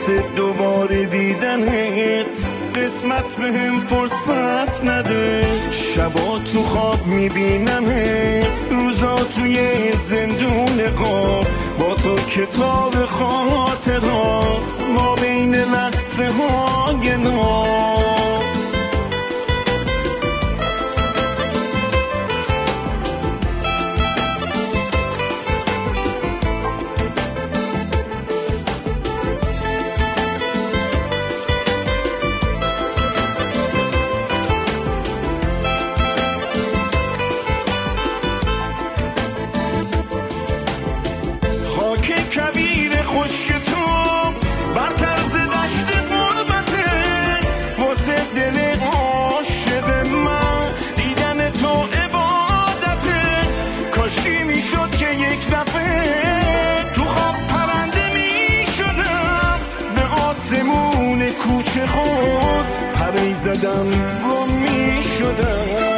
واسه دوباره دیدنت قسمت بهم فرصت نده. شبا تو خواب میبینمت، روزا توی زندون قاب، با تو کتاب خاطرات ما بین لحظه های ناب. کبیر خشک تو بر طرز دشت غربته، واسه دل عاشق من دیدن تو عبادته. کاشکی میشد که یک دفعه تو خواب پرنده میشدم، به آسمون کوچه خود پری زدم گم میشدم.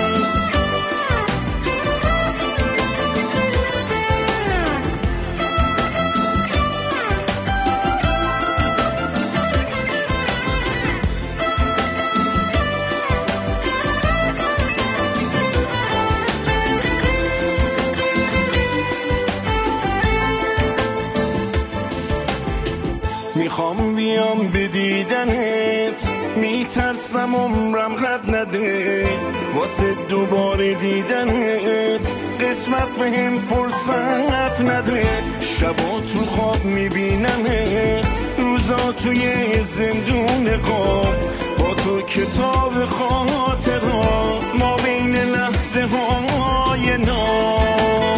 میخوام بیام به دیدنت، میترسم عمرم رد نده. واسه دوباره دیدنت قسمت بهم فرصت نده. شبا تو خواب میبینمت، روزا توی زندون قاب، با تو کتاب خاطرات ما بین لحظه های ناب.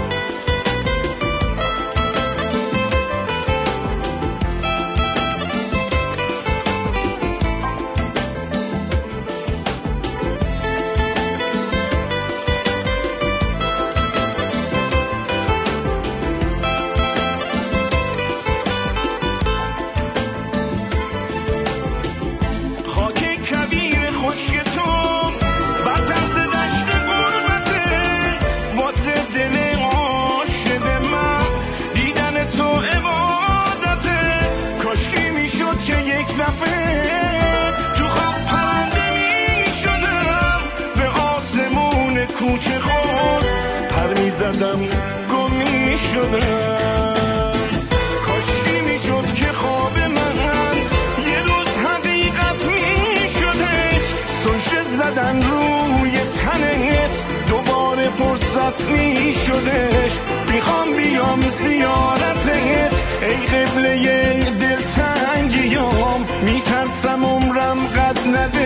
تو خواب پرنده میشدم، به آسمون کوچه خود پر میزدم گم میشدم. کاشکی میشد که خواب من یه روز حقیقت میشدش، سجده زدن روی تنت دوباره فرصت میشدش. میخوام بیام زیارتت ای قبله دلتنگیام، میترسم عمرم قد نده.